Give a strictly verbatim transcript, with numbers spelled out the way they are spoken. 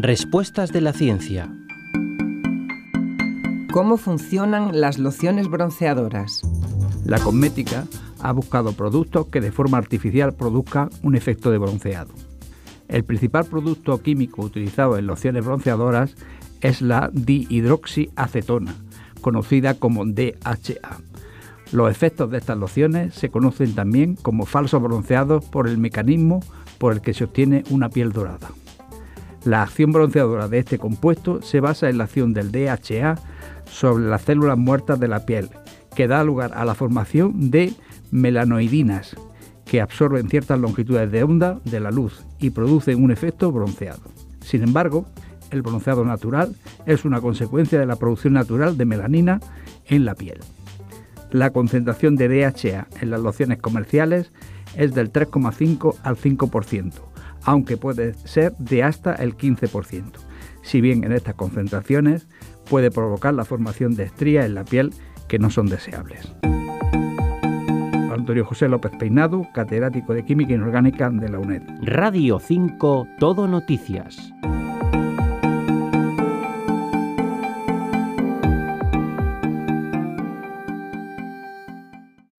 Respuestas de la ciencia. ¿Cómo funcionan las lociones bronceadoras? La cosmética ha buscado productos que de forma artificial produzcan un efecto de bronceado. El principal producto químico utilizado en lociones bronceadoras es la dihidroxiacetona, conocida como D H A. Los efectos de estas lociones se conocen también como falsos bronceados por el mecanismo por el que se obtiene una piel dorada. La acción bronceadora de este compuesto se basa en la acción del D H A sobre las células muertas de la piel, que da lugar a la formación de melanoidinas, que absorben ciertas longitudes de onda de la luz y producen un efecto bronceado. Sin embargo, el bronceado natural es una consecuencia de la producción natural de melanina en la piel. La concentración de D H A en las lociones comerciales es del tres coma cinco al cinco por ciento, aunque puede ser de hasta el quince por ciento, si bien en estas concentraciones puede provocar la formación de estrías en la piel que no son deseables. Antonio José López Peinado, catedrático de Química Inorgánica de la UNED. Radio cinco, Todo Noticias.